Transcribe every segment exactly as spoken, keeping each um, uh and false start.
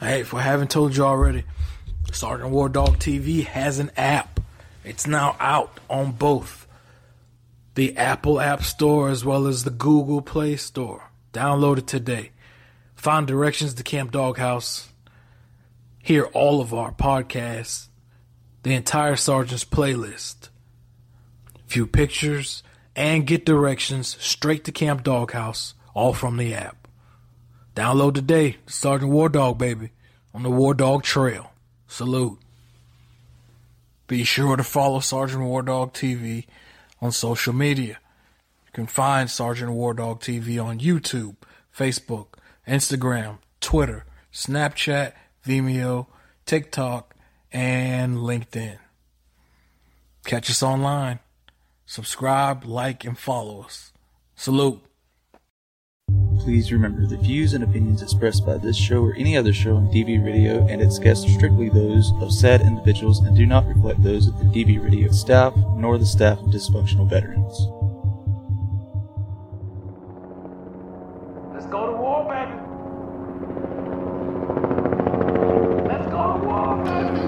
Hey, if I haven't told you already, Sergeant War Dog T V has an app. It's now out on both the Apple App Store as well as the Google Play Store. Download it today. Find directions to Camp Doghouse. Hear all of our podcasts. The entire Sergeant's playlist. View pictures and get directions straight to Camp Doghouse, all from the app. Download today, Sergeant War Dog, baby, on the War Dog Trail. Salute. Be sure to follow Sergeant War Dog T V on social media. You can find Sergeant War Dog T V on YouTube, Facebook, Instagram, Twitter, Snapchat, Vimeo, TikTok, and LinkedIn. Catch us online. Subscribe, like, and follow us. Salute. Please remember, the views and opinions expressed by this show or any other show on D V Radio and its guests are strictly those of said individuals and do not reflect those of the D V Radio staff nor the staff of dysfunctional veterans. Let's go to war, baby. Let's go to war,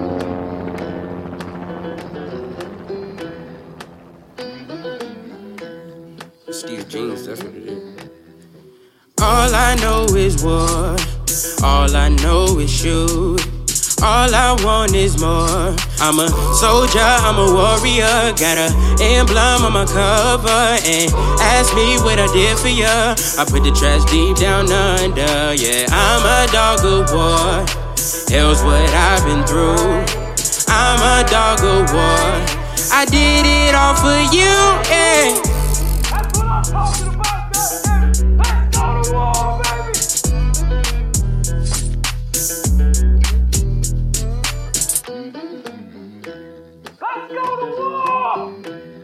baby. Steve Jeans, that's what it is. All I know is war. All I know is shoot. All I want is more. I'm a soldier, I'm a warrior. Got a emblem on my cover. And ask me what I did for ya. I put the trash deep down under. Yeah, I'm a dog of war. Hell's what I've been through. I'm a dog of war. I did it all for you, yeah. That's what I'm talking about, baby. Let's go to war, baby. Let's go to war.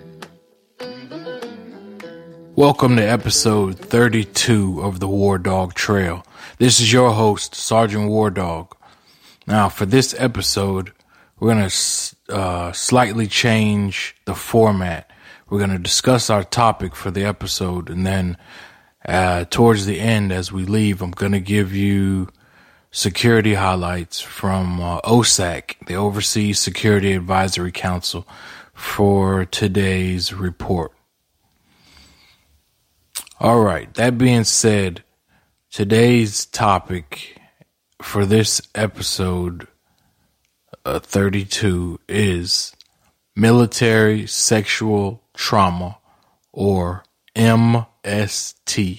Welcome to episode thirty-two of the War Dog Trail. This is your host, Sergeant War Dog. Now, for this episode, we're going to uh, slightly change the format. We're going to discuss our topic for the episode, and then uh, towards the end, as we leave, I'm going to give you security highlights from uh, O S A C, the Overseas Security Advisory Council, for today's report. All right, that being said, today's topic for this episode uh, thirty-two is military sexual trauma, or M S T.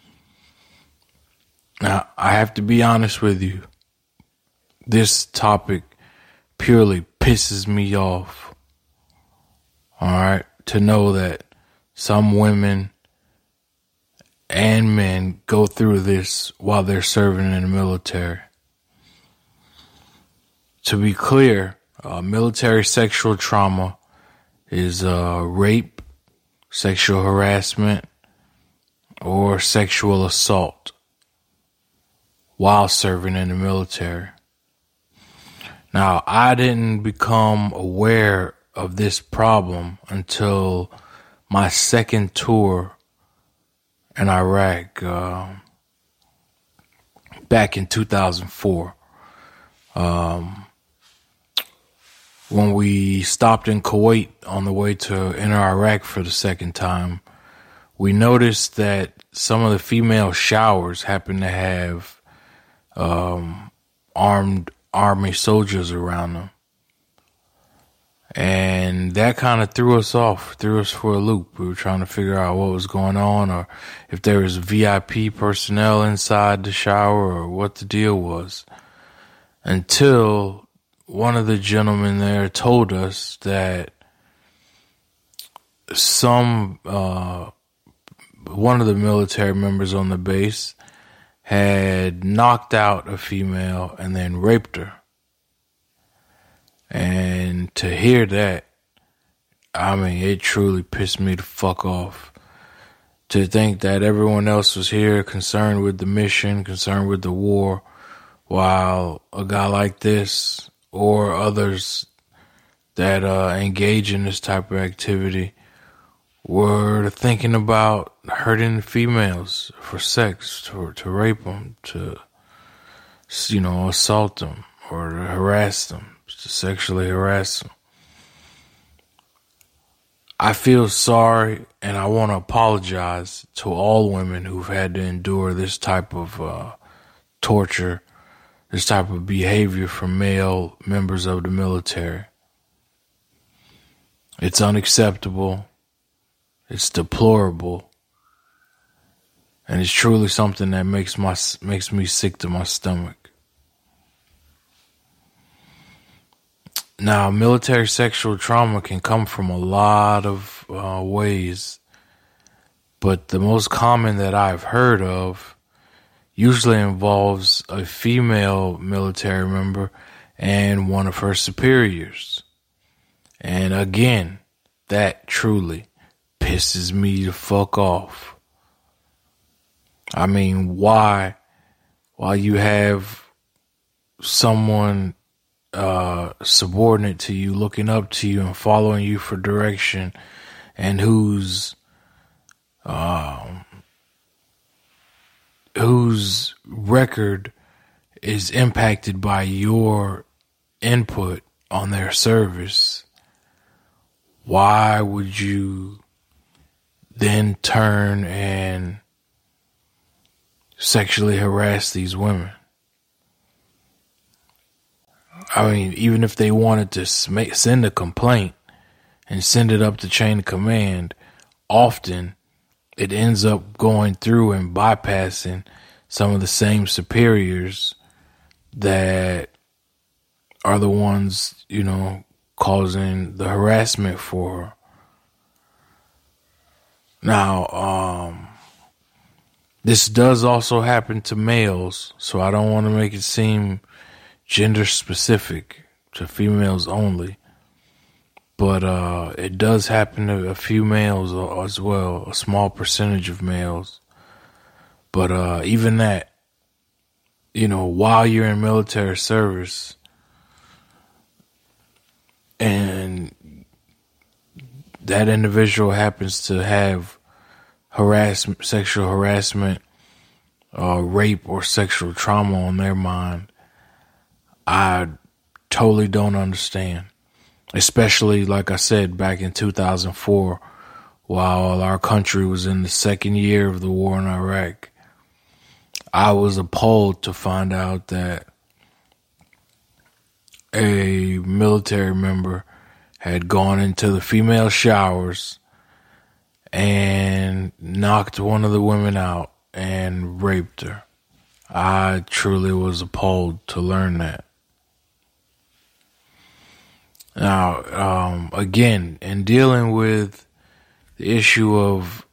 Now, I have to be honest with you. This topic purely pisses me off. All right, to know that some women and men go through this while they're serving in the military. To be clear, uh, military sexual trauma is uh, rape, sexual harassment, or sexual assault while serving in the military. Now, I didn't become aware of this problem until my second tour in Iraq uh, back in two thousand four. Um, when we stopped in Kuwait on the way to enter Iraq for the second time, we noticed that some of the female showers happened to have um, armed army soldiers around them. And that kind of threw us off, threw us for a loop. We were trying to figure out what was going on, or if there was V I P personnel inside the shower, or what the deal was. Until one of the gentlemen there told us that some, uh, one of the military members on the base had knocked out a female and then raped her. And to hear that, I mean, it truly pissed me the fuck off. To think that everyone else was here concerned with the mission, concerned with the war, while a guy like this or others that uh, engage in this type of activity were thinking about hurting females for sex, to, to rape them, to you know, assault them or to harass them, to sexually harass them. I feel sorry and I want to apologize to all women who've had to endure this type of uh, torture, this type of behavior from male members of the military. It's unacceptable. It's deplorable. And it's truly something that makes my makes me sick to my stomach. Now, military sexual trauma can come from a lot of uh, ways, but the most common that I've heard of usually involves a female military member and one of her superiors. And again, that truly pisses me the fuck off. I mean, why, while you have someone uh, subordinate to you, looking up to you and following you for direction, and whose um, whose record is impacted by your input on their service, why would you then turn and sexually harass these women? I mean, even if they wanted to send a complaint and send it up the chain of command, often it ends up going through and bypassing some of the same superiors that are the ones, you know, causing the harassment for her. Now, um, this does also happen to males, so I don't want to make it seem gender specific to females only. But uh, it does happen to a few males as well, a small percentage of males. But uh, even that, you know, while you're in military service and that individual happens to have harassment, sexual harassment, uh, rape, or sexual trauma on their mind, I totally don't understand. Especially, like I said, back in two thousand four, while our country was in the second year of the war in Iraq, I was appalled to find out that a military member had gone into the female showers and knocked one of the women out and raped her. I truly was appalled to learn that. Now, um, again, in dealing with the issue of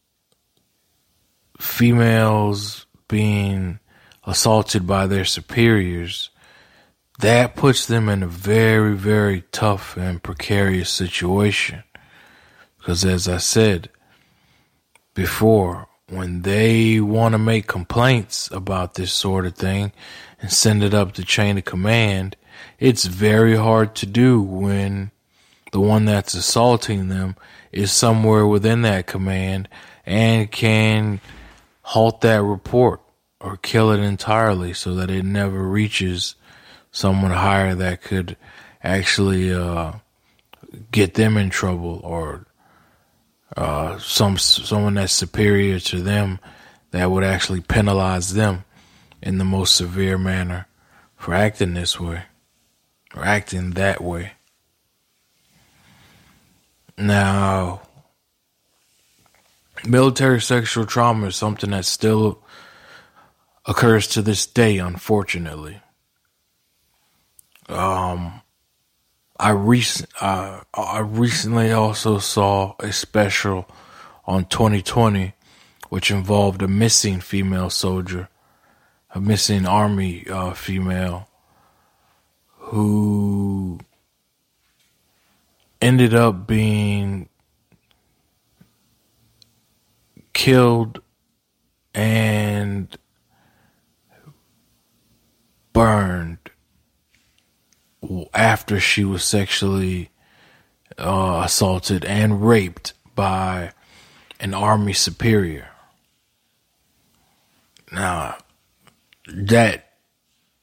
females being assaulted by their superiors, that puts them in a very, very tough and precarious situation. Because as I said before, when they want to make complaints about this sort of thing and send it up the chain of command, it's very hard to do when the one that's assaulting them is somewhere within that command and can halt that report or kill it entirely so that it never reaches someone higher that could actually uh, get them in trouble, or uh, some someone that's superior to them that would actually penalize them in the most severe manner for acting this way or acting that way. Now, military sexual trauma is something that still occurs to this day, unfortunately. Um, I recent uh, I recently also saw a special on twenty twenty, which involved a missing female soldier, a missing Army uh, female, who ended up being killed and burned after she was sexually uh, assaulted and raped by an Army superior. Now, that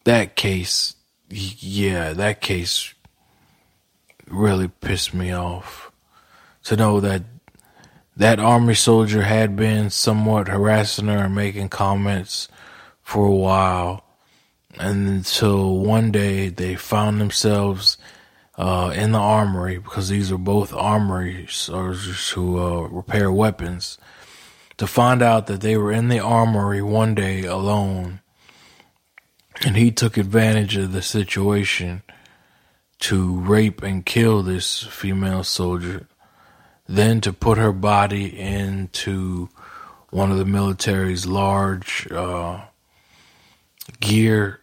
that case, yeah, that case really pissed me off. To know that that Army soldier had been somewhat harassing her and making comments for a while, and until one day they found themselves uh, in the armory, because these are both armory soldiers who uh, repair weapons, to find out that they were in the armory one day alone, and he took advantage of the situation to rape and kill this female soldier, then to put her body into one of the military's large uh, gear,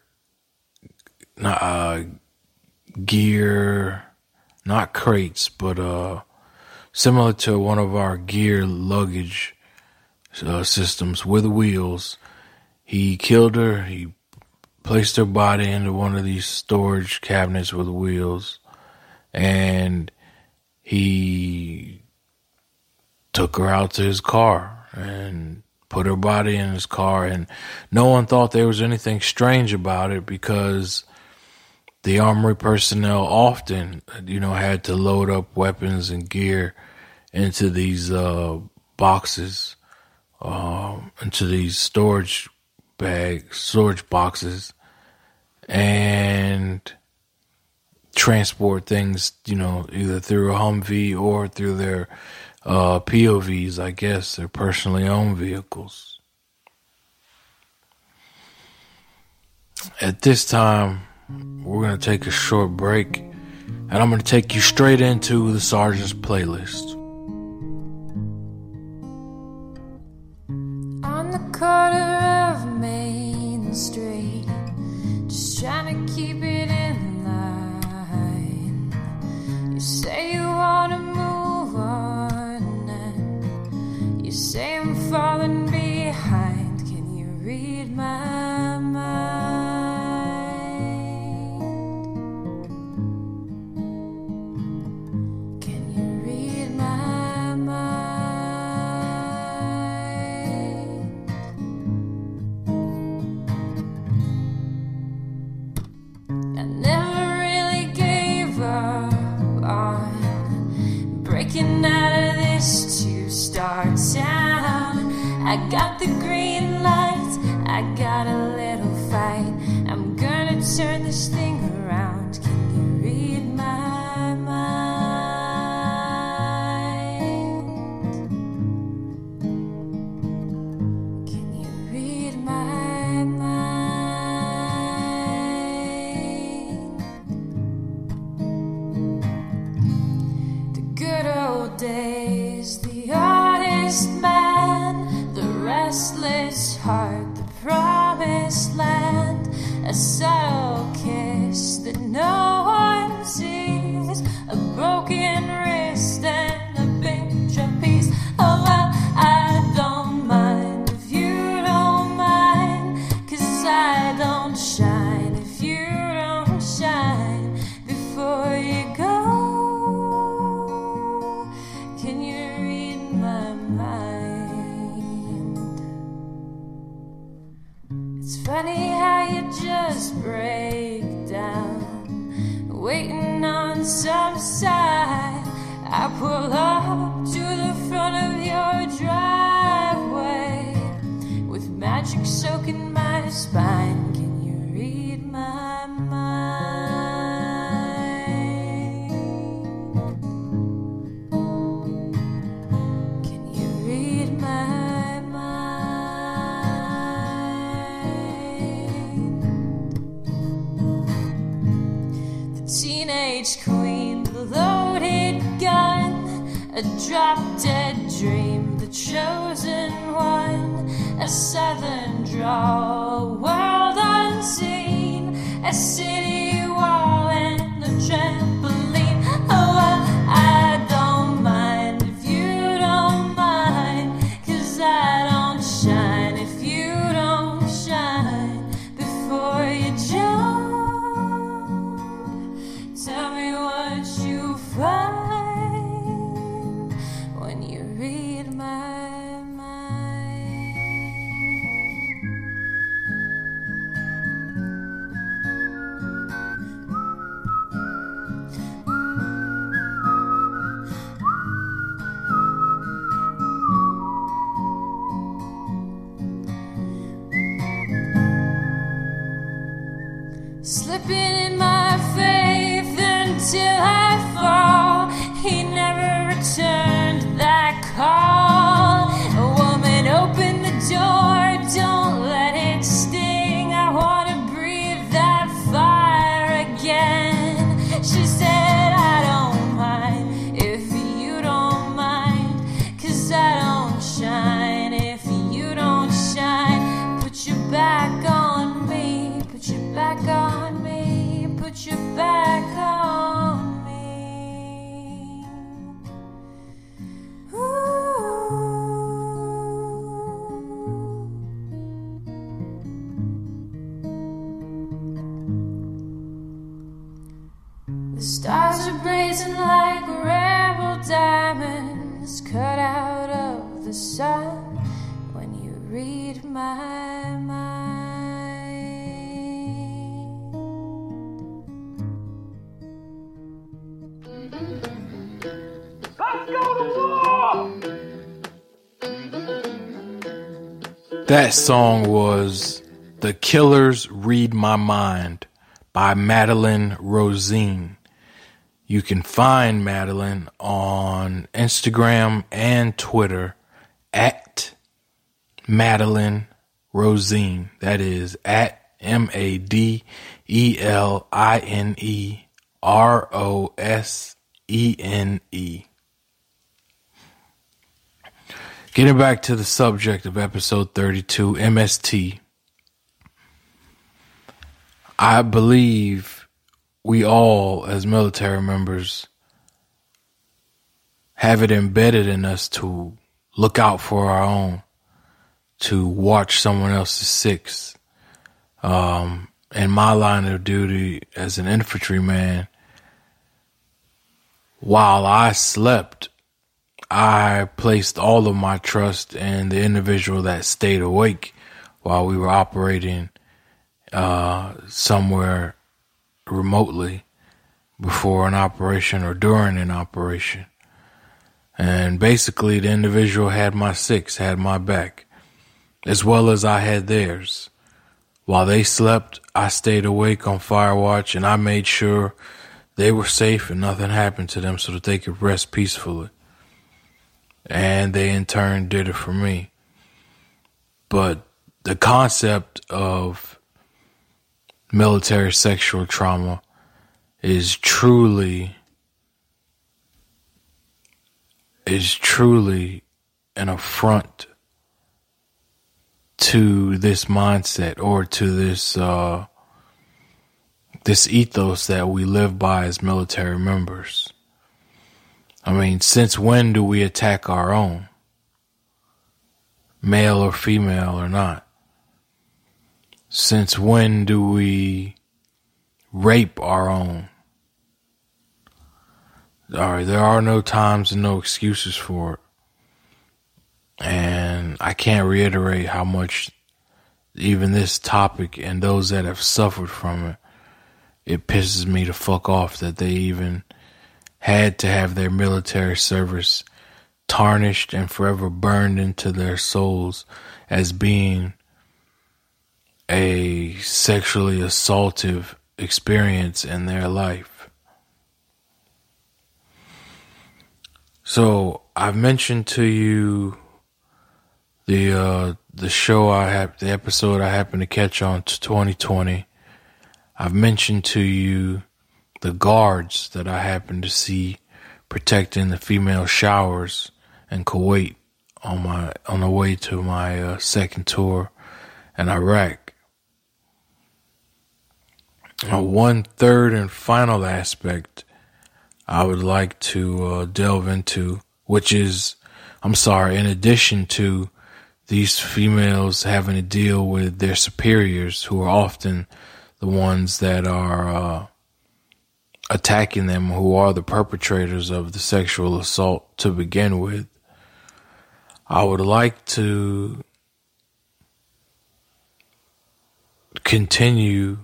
uh, gear, not crates, but uh, similar to one of our gear luggage uh, systems with wheels. He killed her. He placed her body into one of these storage cabinets with wheels, and he took her out to his car and put her body in his car, and no one thought there was anything strange about it, because the armory personnel often, you know, had to load up weapons and gear into these uh, boxes, uh, into these storage bags, storage boxes, and transport things, you know, either through a Humvee or through their uh, P O Vs, I guess, their personally owned vehicles. At this time, we're going to take a short break, and I'm going to take you straight into the Sergeant's playlist. On the corner of Main Street, just trying to keep it in line. You say you want to move on, and you say I'm falling behind. Can you read my mind? Can you read my mind? I never really gave up on breaking out of this two-star town. I got the green light, I got a little fight. I'm gonna turn this thing around. Can you read my mind? Can you read my mind? The good old days, the honest man, the restless heart, the promised land, a subtle kiss that no one sees, a broken wrist and a big trapeze. Oh, well, I don't mind if you don't mind, 'cause I don't shine if you don't shine. Before you go, can you read my mind? It's funny how you just break down, waiting on some sign. I pull up to the front of your driveway with magic soaking my spine. Can you read my mind? Can you read my mind? The teenage queen, the loaded gun, a drop-dead dream, the chosen one, a southern drawl, a world unseen, a city wall and a trampoline. Oh, well, I don't mind if you don't mind, 'cause I don't shine if you don't shine. Before you jump, tell me what you find when you read my mind. slipping in my faith until I fall. He never returned that call. A woman opened the door, don't let it sting. I wanna breathe that fire again. She said, I don't mind if you don't mind, 'cause I don't shine if you don't shine. Put your back on me, put your back on me, put your back on me. Ooh. The stars are blazing like rebel diamonds cut out of the sun when you read my mind. Let's go to war! That song was The Killers Read My Mind by Madeline Rosine. You can find Madeline on Instagram and Twitter at Madeline Rosine. That is at M A D E L I N E R O S E N E. Getting back to the subject of episode thirty-two, M S T. I believe we all, as military members, have it embedded in us to look out for our own, to watch someone else's six. Um, in my line of duty as an infantryman, while I slept, I placed all of my trust in the individual that stayed awake while we were operating uh, somewhere remotely before an operation or during an operation. And basically the individual had my six, had my back, as well as I had theirs. While they slept, I stayed awake on fire watch, and I made sure they were safe and nothing happened to them so that they could rest peacefully. And they in turn did it for me. But the concept of military sexual trauma is truly is truly an affront to this mindset, or to this uh, this ethos that we live by as military members. I mean, since when do we attack our own, male or female or not? Since when do we rape our own? All right, there are no times and no excuses for it. And I can't reiterate how much even this topic and those that have suffered from it, it pisses me the fuck off that they even had to have their military service tarnished and forever burned into their souls as being a sexually assaultive experience in their life. So I've mentioned to you the uh, the show I have, the episode I happened to catch on twenty twenty. I've mentioned to you the guards that I happened to see protecting the female showers in Kuwait on my on the way to my uh, second tour in Iraq. Uh, one third and final aspect I would like to uh, delve into, which is, I'm sorry, in addition to these females having to deal with their superiors, who are often the ones that are uh, attacking them, who are the perpetrators of the sexual assault to begin with, I would like to continue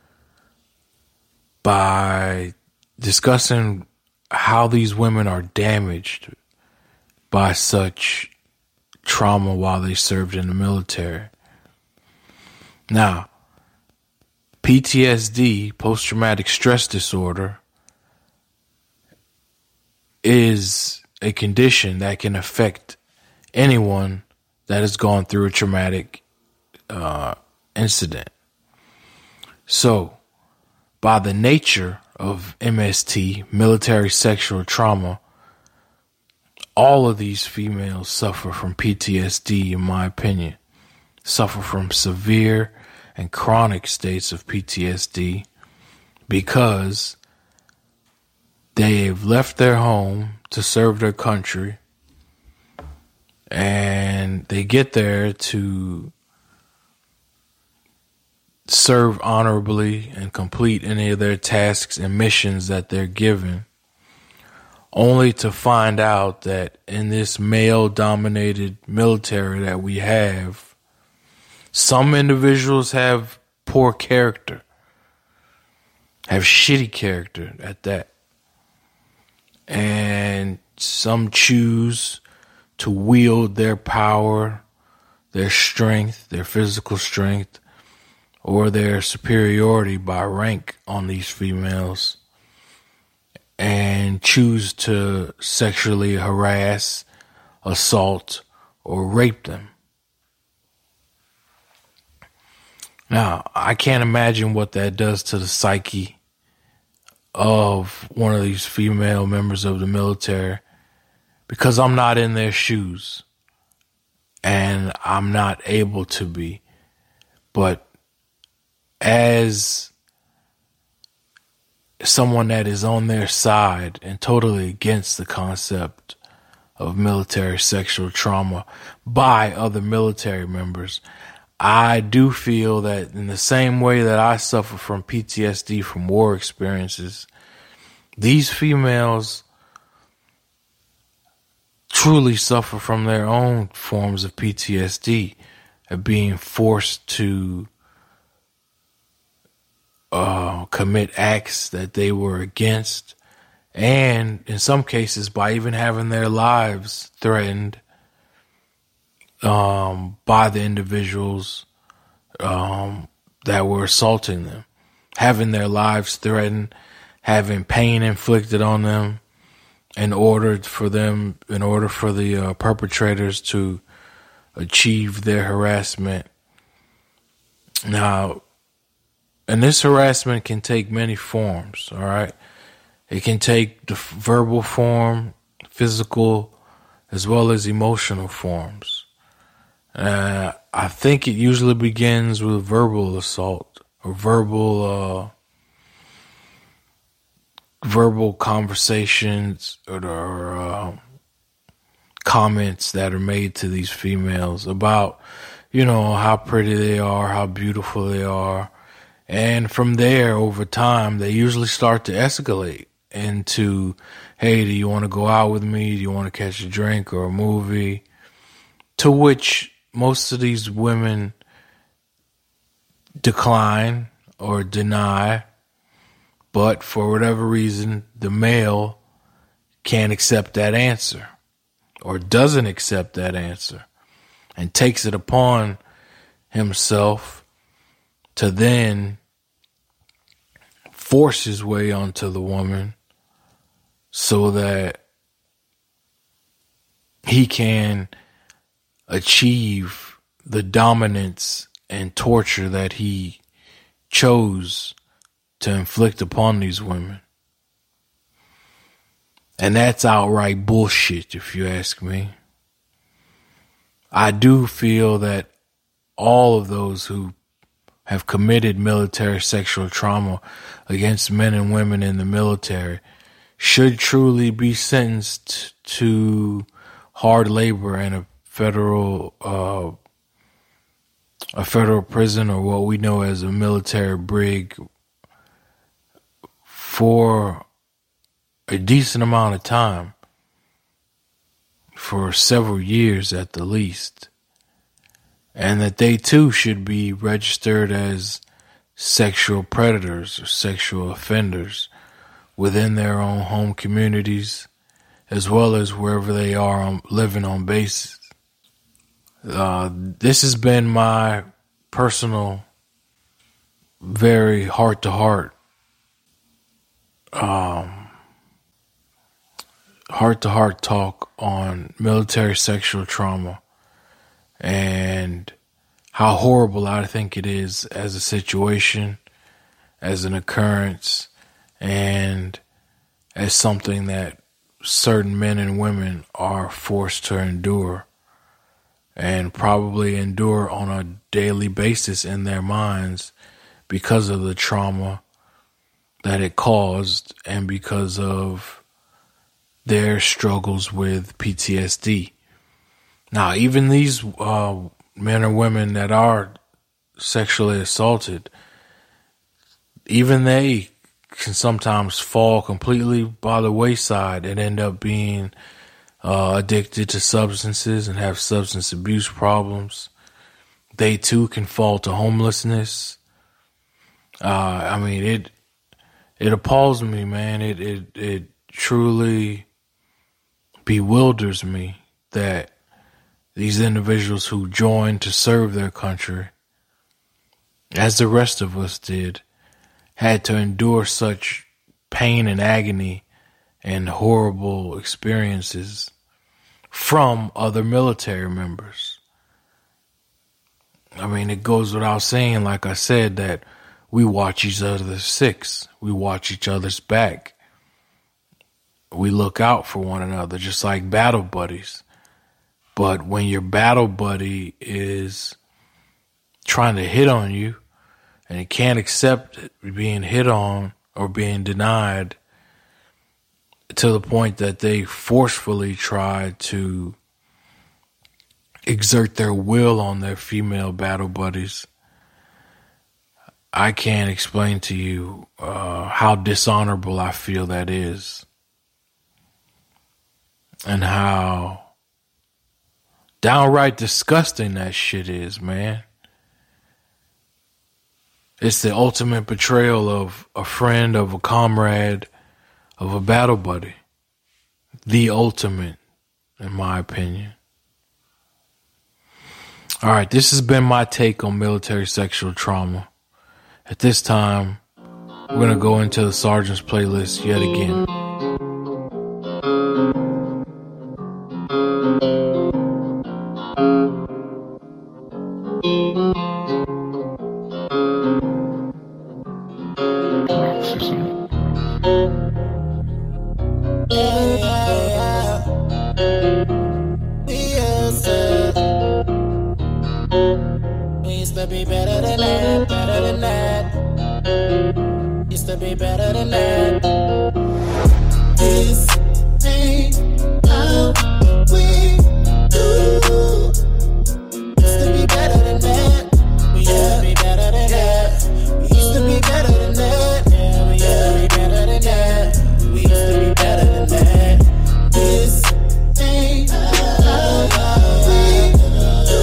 by discussing how these women are damaged by such trauma while they served in the military. Now, P T S D, post-traumatic stress disorder, is a condition that can affect anyone that has gone through a traumatic uh, incident. So, by the nature of M S T, military sexual trauma, all of these females suffer from P T S D, in my opinion, suffer from severe and chronic states of P T S D because they've left their home to serve their country, and they get there to serve honorably and complete any of their tasks and missions that they're given, only to find out that in this male-dominated military that we have, some individuals have poor character, have shitty character at that. And some choose to wield their power, their strength, their physical strength, or their superiority by rank on these females, and choose to sexually harass, assault, or rape them. Now, I can't imagine what that does to the psyche of one of these female members of the military, because I'm not in their shoes and I'm not able to be. But as someone that is on their side and totally against the concept of military sexual trauma by other military members, I do feel that in the same way that I suffer from P T S D from war experiences, these females truly suffer from their own forms of P T S D, of being forced to uh, commit acts that they were against, and in some cases by even having their lives threatened Um, by the individuals um, that were assaulting them, having their lives threatened, having pain inflicted on them, in order for them, in order for the uh, perpetrators to achieve their harassment. Now, and this harassment can take many forms. All right, it can take the verbal form, physical, as well as emotional forms. Uh, I think it usually begins with verbal assault or verbal, uh, verbal conversations or, or uh, comments that are made to these females about, you know, how pretty they are, how beautiful they are. And from there, over time, they usually start to escalate into, hey, do you want to go out with me? Do you want to catch a drink or a movie? To which most of these women decline or deny, but for whatever reason, the male can't accept that answer or doesn't accept that answer and takes it upon himself to then force his way onto the woman so that he can achieve the dominance and torture that he chose to inflict upon these women. And that's outright bullshit, if you ask me. I do feel that all of those who have committed military sexual trauma against men and women in the military should truly be sentenced to hard labor and a federal, uh, a federal prison, or what we know as a military brig, for a decent amount of time, for several years at the least, and that they too should be registered as sexual predators or sexual offenders within their own home communities, as well as wherever they are on, living on base. Uh, this has been my personal very heart-to-heart, um, heart-to-heart talk on military sexual trauma and how horrible I think it is as a situation, as an occurrence, and as something that certain men and women are forced to endure, and probably endure on a daily basis in their minds because of the trauma that it caused and because of their struggles with P T S D. Now, even these uh, men or women that are sexually assaulted, even they can sometimes fall completely by the wayside and end up being uh, addicted to substances and have substance abuse problems. They too can fall to homelessness. Uh, I mean, it it appalls me, man. It it it truly bewilders me that these individuals who joined to serve their country, as the rest of us did, had to endure such pain and agony and horrible experiences from other military members. I mean, it goes without saying, like I said, that we watch each other's six. We watch each other's back. We look out for one another, just like battle buddies. But when your battle buddy is trying to hit on you and it can't accept being hit on or being denied to the point that they forcefully try to exert their will on their female battle buddies, I can't explain to you uh, how dishonorable I feel that is, and how downright disgusting that shit is, man. It's the ultimate betrayal of a friend, of a comrade, of a battle buddy. The ultimate, in my opinion. All right, this has been my take on military sexual trauma. At this time, we're going to go into the Sergeant's playlist yet again. Be better than that, better than that. Used to be better than that. This ain't how we do. Used to be better than that. We used to be better than that. We used to be better than that. Yeah, we used to be better than that. We used to be better than that. This ain't how we do.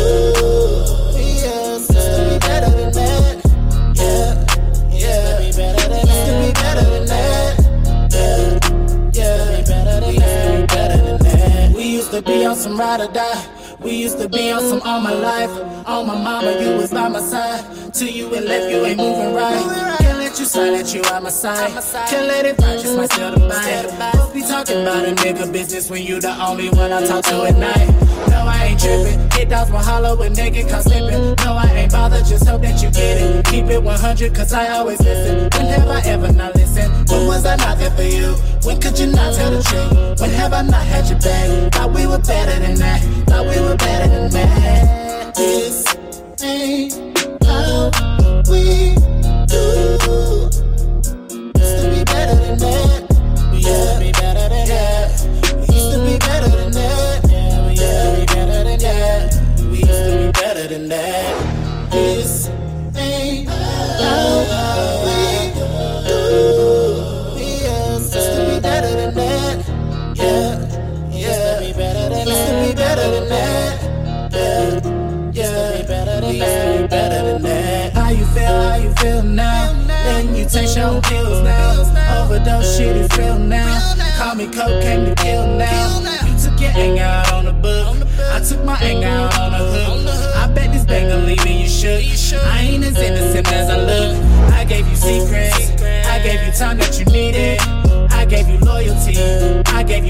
To be on some ride or die. We used to be on some all my life. On my mama, you was by my side. Till you and left, you ain't moving right. Can't let you slide, let you out my side. Can't let it fight, just might still the bind. Don't be talking about a nigga business when you the only one I talk to at night. No, I ain't tripping. Hit dogs will holler when they get caught slipping. No, I ain't bothered, just hope that you get it. Keep it one hundred, cause I always listen. When have I ever not listened? When was I not there for you? When could you not tell the truth? When have I not had your back? Thought we were better than that. Thought we were better than that. This ain't how we do. Used to be better than that. We used to be better than that. We used to be better than that. Yeah, we used to be better than that. We used to be better than that. This ain't how we do. We used to be better than that. Yeah, yeah. Used to be better than that. Used to be better than that. Yeah, yeah. Used to be better than that. Used to be better than that. How you feel? How you feel now? Letting you take your own pills now. Overdose shit is real now. Call me cocaine to kill now. You took your anger out on the book. I took my anger out on the hook. I bet this bang gon' leave you shook. I ain't as innocent as I look. I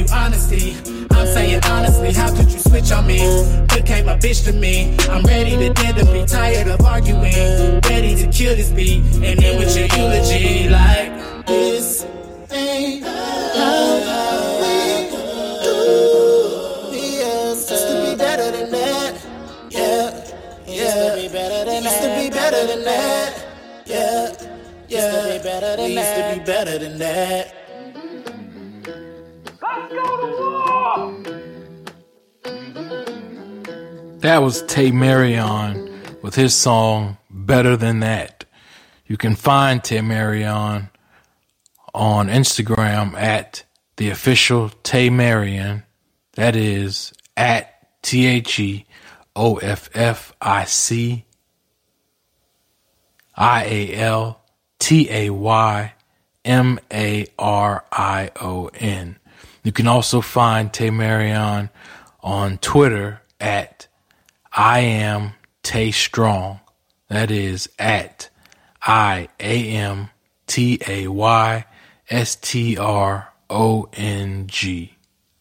you honesty. I'm saying honestly, how could you switch on me? Became a bitch to me. I'm ready to dead to be tired of arguing. Ready to kill this beat and end with your eulogy. Like, this ain't how we do. Yeah, used to be better than that. Yeah, yeah. Used to be better than that. Used to be better than that. Yeah, yeah. Used to be better than that. Used to be better than that. Let's go to war! That was Tamarion with his song Better Than That. You can find Tamarion on Instagram at the official Tamarion. That is at T H E O F F I C I A L T A Y M A R I O N. You can also find Tamarion on Twitter at I am Tay Strong. That is at I A M T A Y S T R O N G.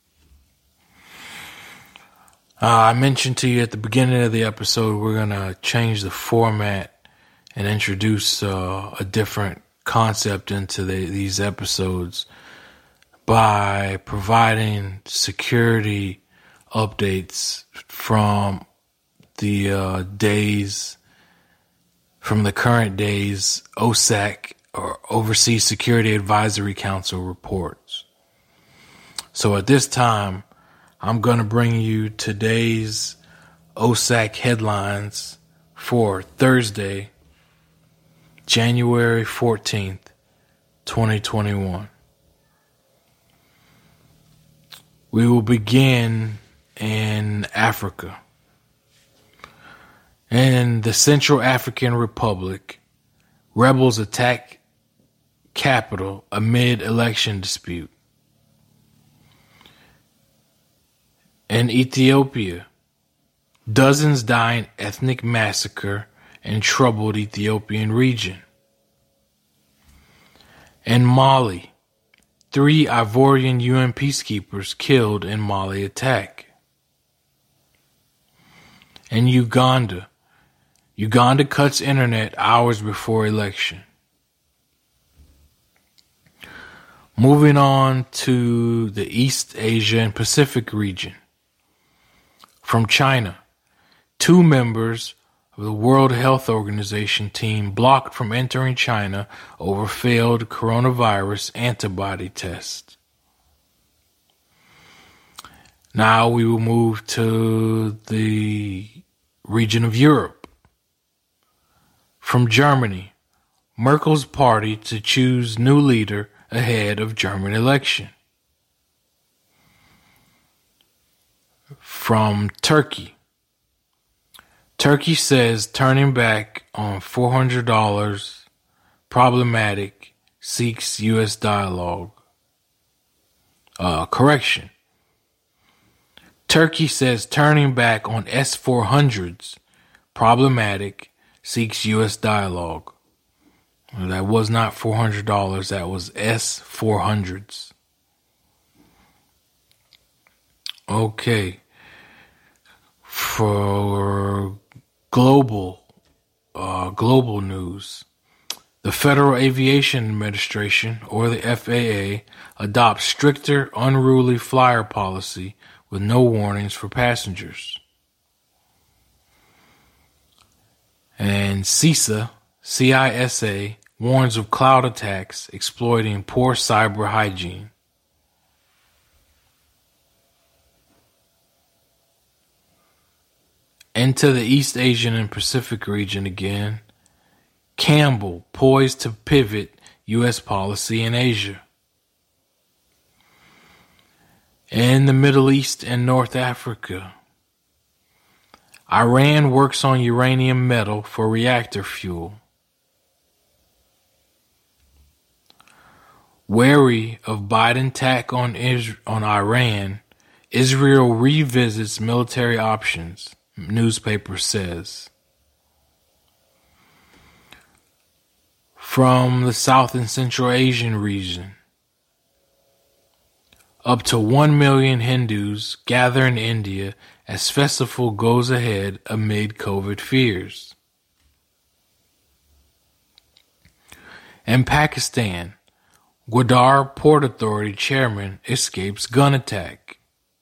Uh, I mentioned to you at the beginning of the episode we're going to change the format and introduce uh, a different concept into the, these episodes by providing security updates from the uh, days, from the current days O S A C or Overseas Security Advisory Council reports. So at this time, I'm going to bring you today's O S A C headlines for Thursday, January fourteenth, twenty twenty-one. We will begin in Africa. In the Central African Republic, rebels attack capital amid election dispute. In Ethiopia, dozens die in ethnic massacre in troubled Ethiopian region. In Mali, three Ivorian U N peacekeepers killed in Mali attack. In Uganda, Uganda cuts internet hours before election. Moving on to the East Asia and Pacific region. From China, two members of the World Health Organization team blocked from entering China over failed coronavirus antibody test. Now we will move to the region of Europe. From Germany, Merkel's party to choose new leader ahead of German election. From Turkey, Turkey says turning back on four hundred dollars problematic, seeks U S dialogue. Uh, correction. Turkey says turning back on S four hundreds problematic, seeks U S dialogue. Well, that was not four hundred dollars, that was S four hundreds. Okay. For global, uh, global news, the Federal Aviation Administration, or the F A A, adopts stricter unruly flyer policy with no warnings for passengers. And CISA, C I S A, warns of cloud attacks exploiting poor cyber hygiene. Into the East Asian and Pacific region again. Campbell poised to pivot U S policy in Asia. In the Middle East and North Africa, Iran works on uranium metal for reactor fuel. Wary of Biden attack on Is- on Iran, Israel revisits military options, newspaper says. From the South and Central Asian region, Up to one million Hindus gather in India as festival goes ahead amid COVID fears. In Pakistan, Gwadar Port Authority chairman escapes gun attack.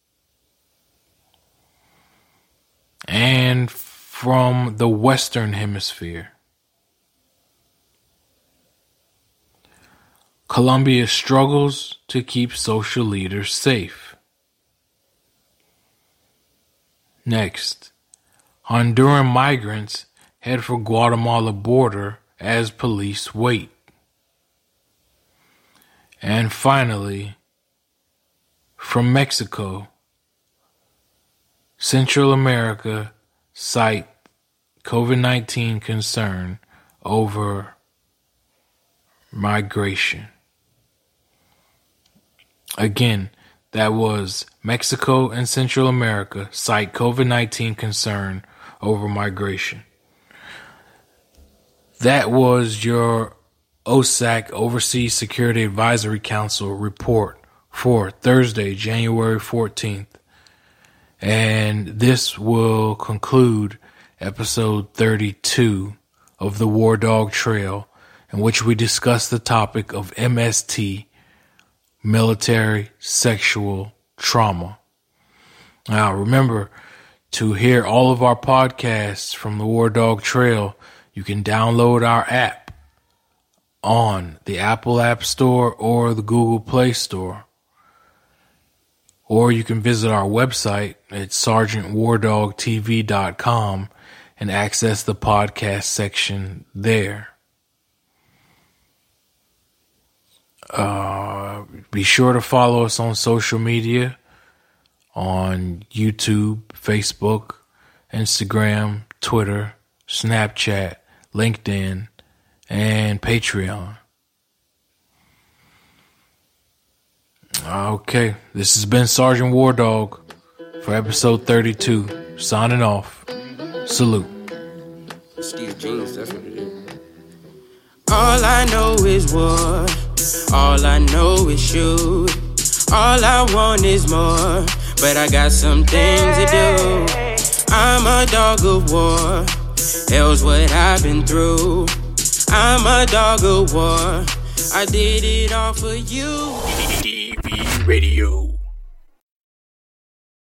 And from the Western Hemisphere, Colombia struggles to keep social leaders safe. Next, Honduran migrants head for Guatemala border as police wait. And finally, from Mexico, Central America cite COVID nineteen concern over migration. Again, that was Mexico and Central America cite COVID nineteen concern over migration. That was your O S A C, Overseas Security Advisory Council report for Thursday, January fourteenth. And this will conclude episode thirty-two of the War Dog Trail, in which we discuss the topic of M S T, military sexual trauma. Now, remember, to hear all of our podcasts from the War Dog Trail, you can download our app on the Apple App Store or the Google Play Store. Or you can visit our website at sergeant war dog t v dot com and access the podcast section there. Uh, be sure to follow us on social media, on YouTube, Facebook, Instagram, Twitter, Snapchat, LinkedIn, and Patreon. Okay, this has been Sergeant War Dog for episode thirty-two. Signing off. Salute. Steve Jeans, that's what it is. All I know is war. All I know is shoot. All I want is more, but I got some things to do. I'm a dog of war. Hell's what I've been through. I'm a dog of war. I did it all for you. D V Radio.